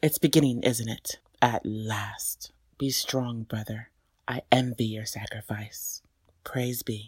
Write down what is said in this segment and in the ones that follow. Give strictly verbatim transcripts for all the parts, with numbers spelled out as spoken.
It's beginning, isn't it? At last. Be strong, brother. I envy your sacrifice. Praise be.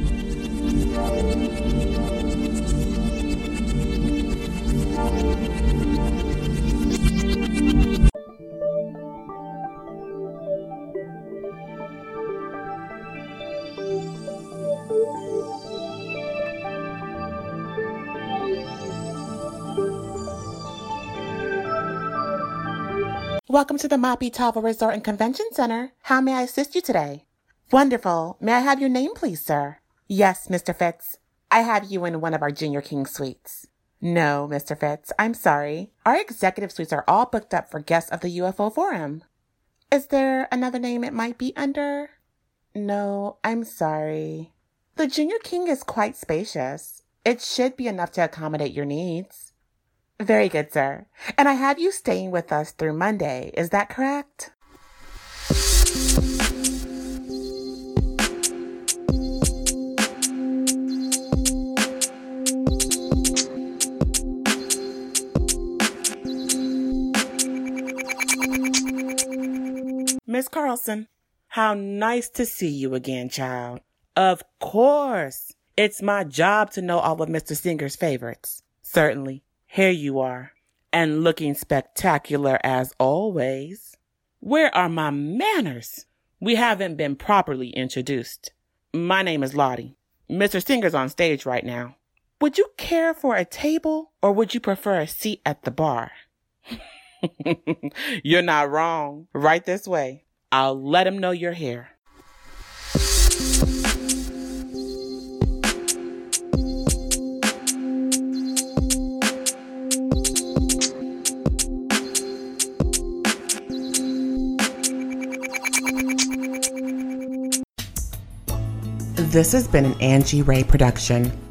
Welcome to the Mapi Tava Resort and Convention Center. How may I assist you today? Wonderful. May I have your name, please, sir? Yes, Mister Fitz. I have you in one of our Junior King suites. No, Mister Fitz, I'm sorry. Our executive suites are all booked up for guests of the U F O Forum. Is there another name it might be under? No, I'm sorry. The Junior King is quite spacious. It should be enough to accommodate your needs. Very good, sir. And I have you staying with us through Monday. Is that correct? Miss Carlson, how nice to see you again, child. Of course. It's my job to know all of Mister Singer's favorites. Certainly. Here you are, and looking spectacular as always. Where are my manners? We haven't been properly introduced. My name is Lottie. Mister Singer's on stage right now. Would you care for a table, or would you prefer a seat at the bar? You're not wrong. Right this way. I'll let him know you're here. This has been an Angie Ray production.